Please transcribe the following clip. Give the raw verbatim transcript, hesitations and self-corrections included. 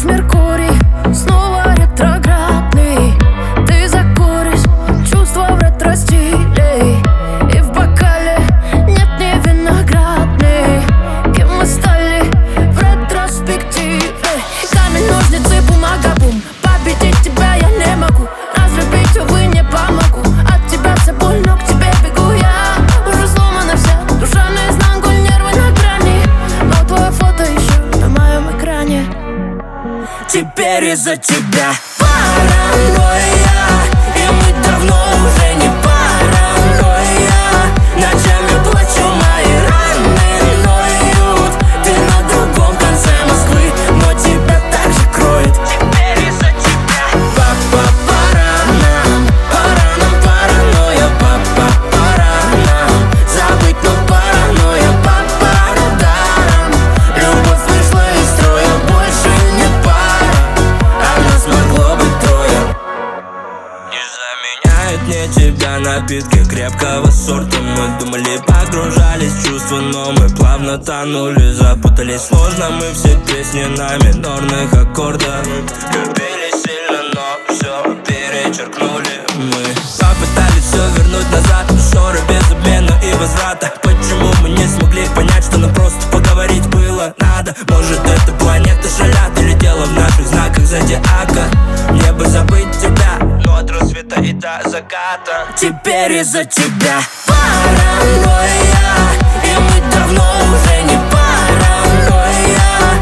Меркурий снова ретроградный. Ты закуришь, чувства в ретро-стиле, и в бокале нет ни виноградный. Кем мы стали в ретроспективе? Камень, ножницы, бумага, бум. Победить тебя я не могу, разлюбить, увы, не помогу. От тебя все больно, к тебе бегу я. Уже сломана вся душа наизнанку, нервы на грани, но твое фото еще на моем экране. Теперь из-за тебя паранойя, и мы давно уже не паранойя. Ночами плачу, мои раны ноют. Ты на другом конце Москвы, но тебя так же кроет. Теперь из-за тебя папа, пора нам, пора нам паранойя. Папа, пора нам забыть, но паранойя. Папа, ударом любовь вышла из строя, больше не пара, а нас могло быть трое. Не заменяет мне тебя напитки крепкого сорта. Мы думали, погружались в чувства, но мы плавно тонули, запутались. Сложно мы все песни на минорных аккордах. Любили сильно, но все перечеркнули мы. Попытались все вернуть назад, но ссоры без обмена и возврата. Почему мы не смогли понять, что нам просто поговорить было надо? Может, это планета шалят, или дело в наших знаках зодиака? Мне бы забыть тебя, но от рассвета и до заката. Теперь из-за тебя паранойя, и мы давно уже не паранойя.